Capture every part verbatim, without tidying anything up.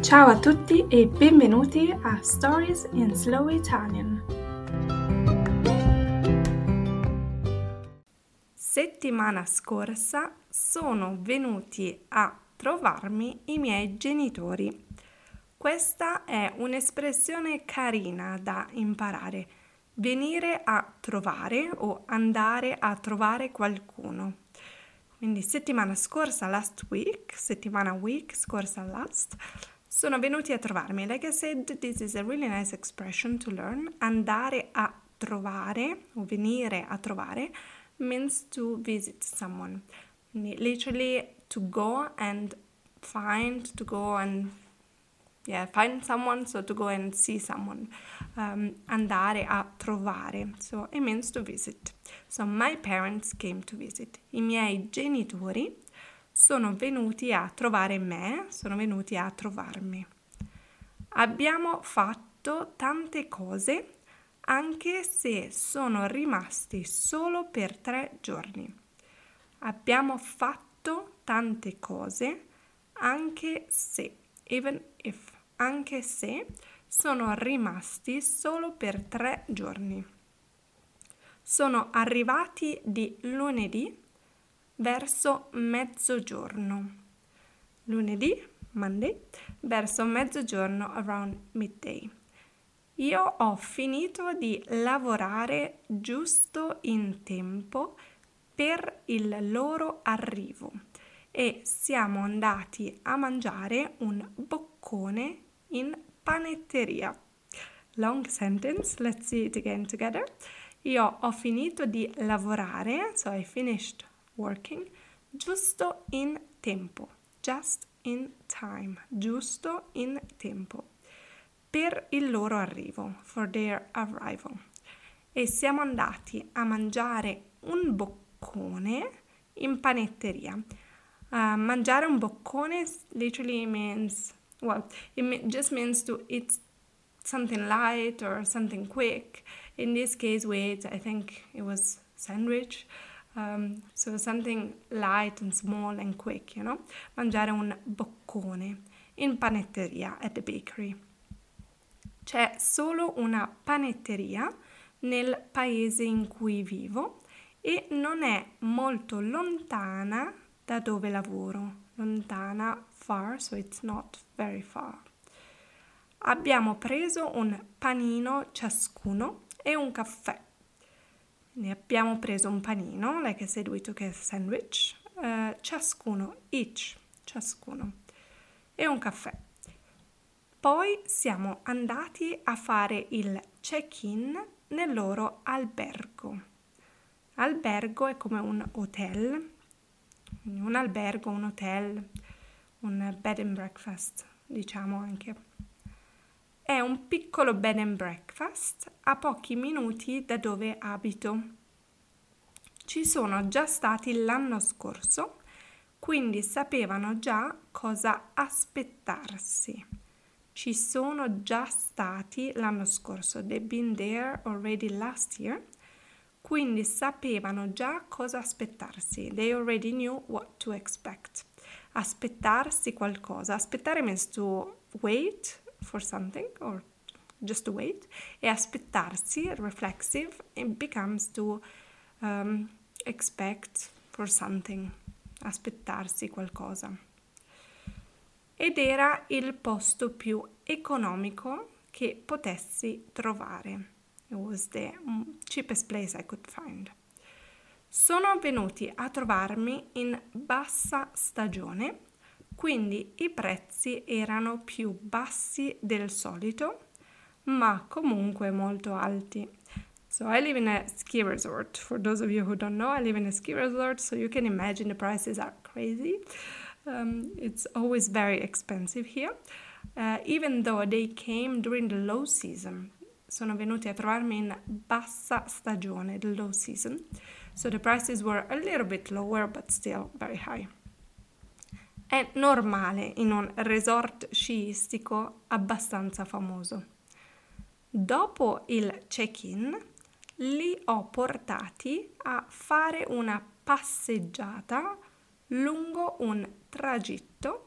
Ciao a tutti e benvenuti a Stories in Slow Italian. Settimana scorsa sono venuti a trovarmi i miei genitori. Questa è un'espressione carina da imparare. Venire a trovare o andare a trovare qualcuno. Quindi settimana scorsa, last week, settimana week, scorsa last, sono venuti a trovarmi. Like I said, this is a really nice expression to learn. Andare a trovare o venire a trovare means to visit someone. Literally to go and find, to go and yeah, find someone, so to go and see someone. Um, andare a trovare. So it means to visit. So my parents came to visit. I miei genitori sono venuti a trovare me, sono venuti a trovarmi. Abbiamo fatto tante cose, anche se sono rimasti solo per tre giorni. Abbiamo fatto tante cose, anche se, even if, anche se sono rimasti solo per tre giorni. Sono arrivati di lunedì verso mezzogiorno. Lunedì, Monday, verso mezzogiorno, around midday. Io ho finito di lavorare giusto in tempo per il loro arrivo e siamo andati a mangiare un boccone in panetteria. Long sentence, let's see it again together. Io ho finito di lavorare, so I finished working, giusto in tempo, just in time, giusto in tempo, per il loro arrivo, for their arrival. E siamo andati a mangiare un boccone in panetteria. Uh, mangiare un boccone literally means, well, it me- just means to eat something light or something quick. In this case, we ate, I think it was sandwich. Um, so something light and small and quick, you know? Mangiare un boccone in panetteria at the bakery. C'è solo una panetteria nel paese in cui vivo e non è molto lontana da dove lavoro. Lontana, far, so it's not very far. Abbiamo preso un panino ciascuno e un caffè. Ne abbiamo preso un panino, like I said, we took a sandwich, uh, ciascuno, each, ciascuno, e un caffè. Poi siamo andati a fare il check-in nel loro albergo. Albergo è come un hotel, un albergo, un hotel, un bed and breakfast, diciamo anche. È un piccolo bed and breakfast a pochi minuti da dove abito. Ci sono già stati l'anno scorso, quindi sapevano già cosa aspettarsi. Ci sono già stati l'anno scorso, they've been there already last year, quindi sapevano già cosa aspettarsi. They already knew what to expect. Aspettarsi qualcosa. Aspettare means to wait for something or just to wait, e aspettarsi, reflexive, it becomes to um, expect for something, aspettarsi qualcosa. Ed era il posto più economico che potessi trovare. It was the cheapest place I could find. Sono venuti a trovarmi in bassa stagione, quindi i prezzi erano più bassi del solito, ma comunque molto alti. So I live in a ski resort. For those of you who don't know, I live in a ski resort, so you can imagine the prices are crazy. Um, it's always very expensive here, uh, even though they came during the low season. Sono venuti a trovarmi in bassa stagione, the low season. So the prices were a little bit lower, but still very high. È normale in un resort sciistico abbastanza famoso. Dopo il check-in li ho portati a fare una passeggiata lungo un tragitto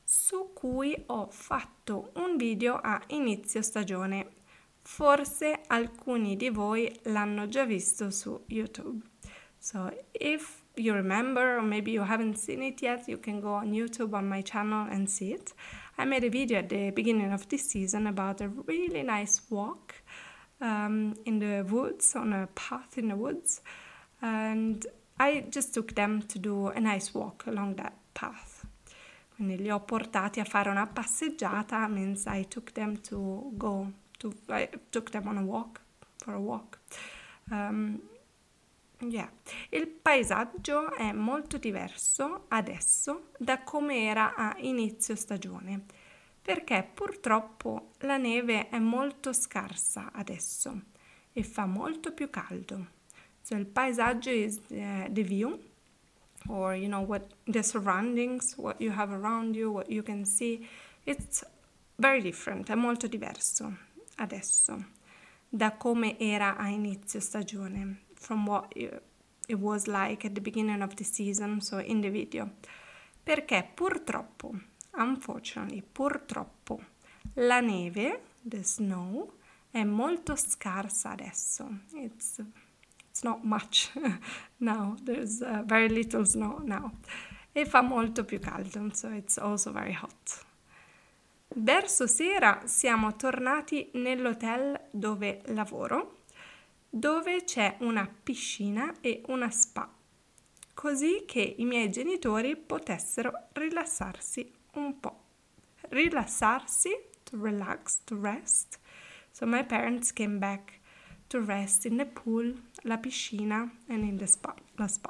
su cui ho fatto un video a inizio stagione. Forse alcuni di voi l'hanno già visto su YouTube. So if you remember, or maybe you haven't seen it yet, you can go on YouTube on my channel and see it. I made a video at the beginning of this season about a really nice walk um, in the woods, on a path in the woods. And I just took them to do a nice walk along that path. Quindi li ho portati a fare una passeggiata, means I took them to go, to, I took them on a walk, for a walk. Um, yeah. Il paesaggio è molto diverso adesso da come era a inizio stagione, perché purtroppo la neve è molto scarsa adesso e fa molto più caldo. So il paesaggio is uh, the view, or you know what the surroundings, what you have around you, what you can see. It's very different, è molto diverso adesso da come era a inizio stagione, from what it was like at the beginning of the season, so in the video. Perché purtroppo, unfortunately, purtroppo, la neve, the snow, è molto scarsa adesso. It's It's not much now, there's uh, very little snow now. E fa molto più caldo, so it's also very hot. Verso sera siamo tornati nell'hotel dove lavoro, dove c'è una piscina e una spa, così che i miei genitori potessero rilassarsi un po'. Rilassarsi, to relax, to rest. So my parents came back to rest in the pool, la piscina and in the spa, la spa.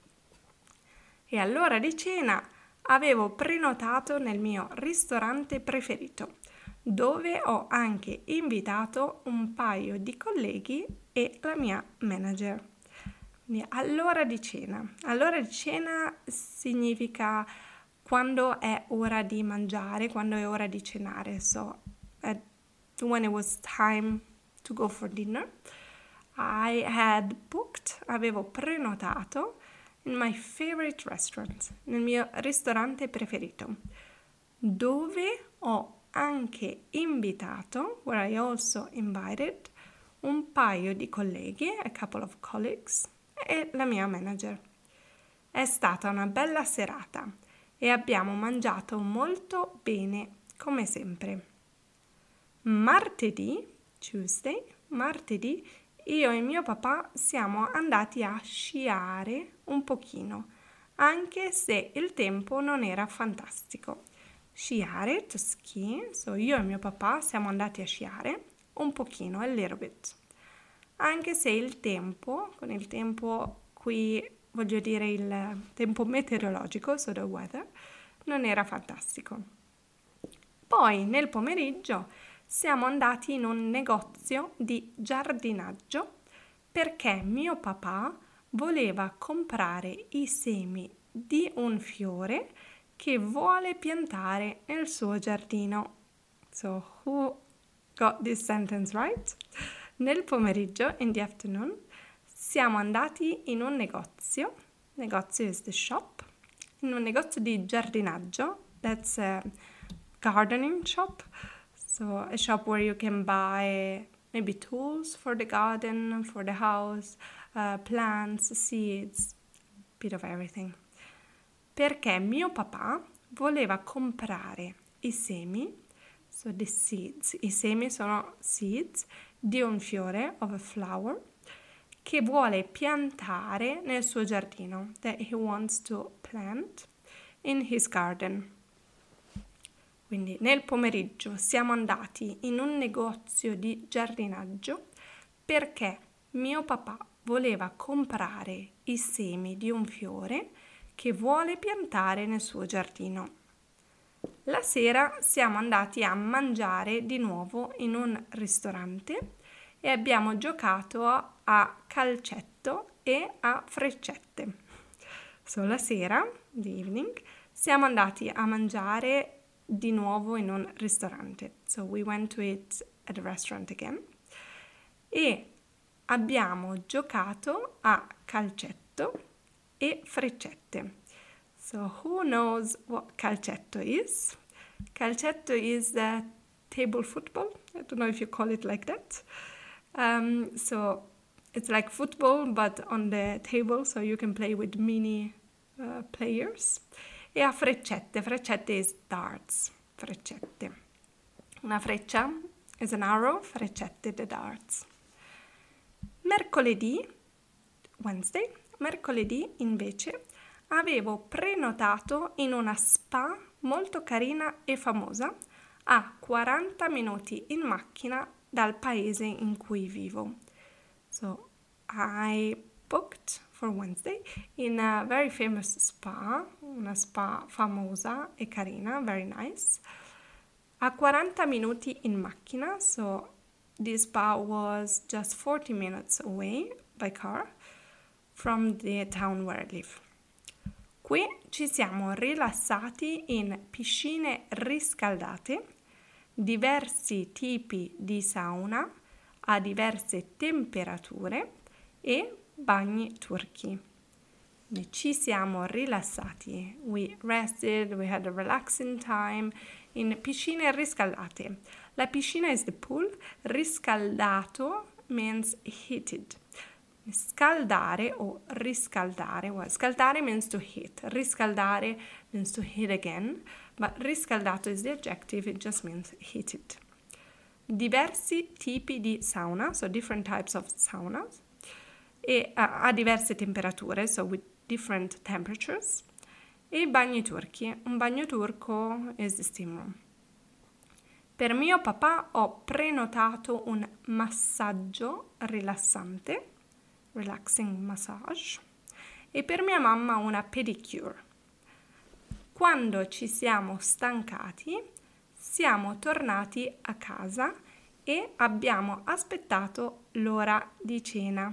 E all'ora di cena avevo prenotato nel mio ristorante preferito, dove ho anche invitato un paio di colleghi e la mia manager. Quindi all'ora di cena. All'ora di cena significa quando è ora di mangiare, quando è ora di cenare. So at, when it was time to go for dinner, I had booked, avevo prenotato in my favorite restaurant, nel mio ristorante preferito, dove ho anche invitato, where I also invited, un paio di colleghi, a couple of colleagues, e la mia manager. È stata una bella serata e abbiamo mangiato molto bene, come sempre. Martedì, Tuesday, martedì, io e mio papà siamo andati a sciare un pochino, anche se il tempo non era fantastico. Sciare, to ski, so io e mio papà siamo andati a sciare un pochino, a little bit. Anche se il tempo, con il tempo qui voglio dire il tempo meteorologico, so the weather, non era fantastico. Poi nel pomeriggio siamo andati in un negozio di giardinaggio perché mio papà voleva comprare i semi di un fiore che vuole piantare nel suo giardino. So, who got this sentence right? Nel pomeriggio, in the afternoon, siamo andati in un negozio, negozio is the shop, in un negozio di giardinaggio, that's a gardening shop. So a shop where you can buy maybe tools for the garden, for the house, uh, plants, seeds, a bit of everything. Perché mio papà voleva comprare i semi, so the seeds, i semi sono seeds, di un fiore, of a flower, che vuole piantare nel suo giardino, that he wants to plant in his garden. Quindi nel pomeriggio siamo andati in un negozio di giardinaggio perché mio papà voleva comprare i semi di un fiore che vuole piantare nel suo giardino. La sera siamo andati a mangiare di nuovo in un ristorante e abbiamo giocato a calcetto e a freccette. So, la sera, the evening, siamo andati a mangiare di nuovo in un ristorante. So we went to eat at a restaurant again. E abbiamo giocato a calcetto e freccette. So who knows what calcetto is? Calcetto is uh, table football. I don't know if you call it like that. Um, so it's like football but on the table, so you can play with mini uh, players. E a freccette. Freccette is darts. Freccette. Una freccia is an arrow, freccette the darts. Mercoledì, Wednesday, mercoledì invece avevo prenotato in una spa molto carina e famosa a quaranta minuti in macchina dal paese in cui vivo. So I booked for Wednesday in a very famous spa, una spa famosa e carina, very nice, a quaranta minuti in macchina, so this spa was just forty minutes away by car from the town where I live. Qui ci siamo rilassati in piscine riscaldate, diversi tipi di sauna a diverse temperature e bagni turchi. Ci siamo rilassati. We rested, we had a relaxing time in piscine riscaldate. La piscina is the pool, riscaldato means heated. Scaldare o riscaldare, well, scaldare means to heat, riscaldare means to heat again, but riscaldato is the adjective, it just means heated. Diversi tipi di sauna, so different types of saunas, e a, a diverse temperature, so with different temperatures, e bagni turchi. Un bagno turco is the steam room. Per mio papà ho prenotato un massaggio rilassante, relaxing massage, e per mia mamma una pedicure. Quando ci siamo stancati, siamo tornati a casa e abbiamo aspettato l'ora di cena.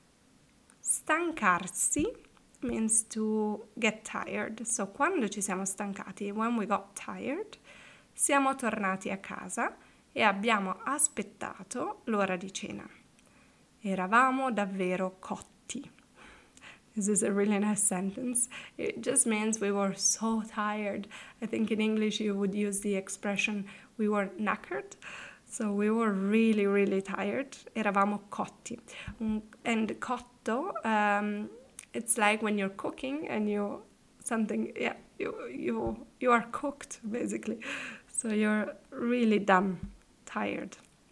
Stancarsi means to get tired. So quando ci siamo stancati, when we got tired, siamo tornati a casa e abbiamo aspettato l'ora di cena. Eravamo davvero cotti. This is a really nice sentence. It just means we were so tired. I think in English you would use the expression we were knackered. So we were really, really tired. Eravamo cotti. And cotto, um, it's like when you're cooking and you something, yeah, you you you are cooked basically. So you're really done, tired.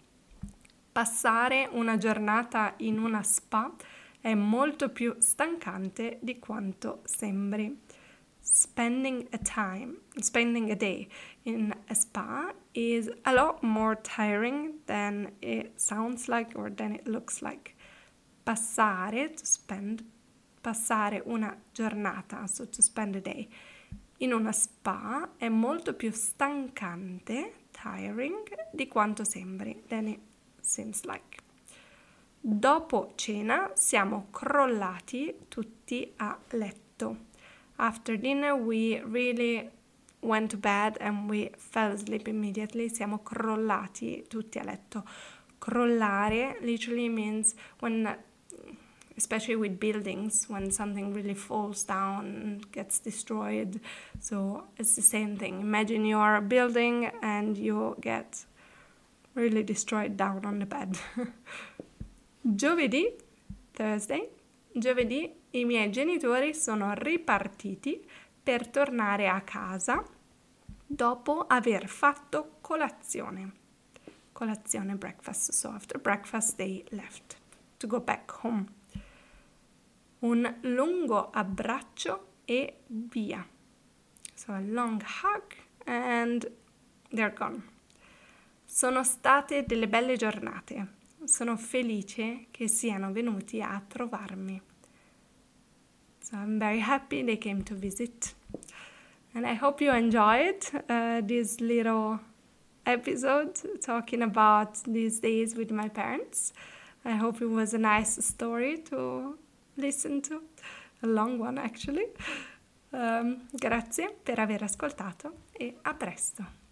Passare una giornata in una spa è molto più stancante di quanto sembri. Spending a time, spending a day in a spa is a lot more tiring than it sounds like or than it looks like. Passare, to spend, passare una giornata, so to spend a day, in una spa è molto più stancante, tiring, di quanto sembri, than it seems like. Dopo cena siamo crollati tutti a letto. After dinner we really went to bed and we fell asleep immediately. Siamo crollati tutti a letto. Crollare literally means when, especially with buildings, when something really falls down, gets destroyed. So it's the same thing. Imagine you are a building and you get really destroyed down on the bed. Giovedì, Thursday, giovedì i miei genitori sono ripartiti per tornare a casa dopo aver fatto colazione. Colazione, breakfast. So after breakfast they left to go back home. Un lungo abbraccio e via. So a long hug and they're gone. Sono state delle belle giornate. Sono felice che siano venuti a trovarmi. So I'm very happy they came to visit. And I hope you enjoyed uh, this little episode talking about these days with my parents. I hope it was a nice story to listen to. A long one actually. Um, grazie per aver ascoltato e a presto.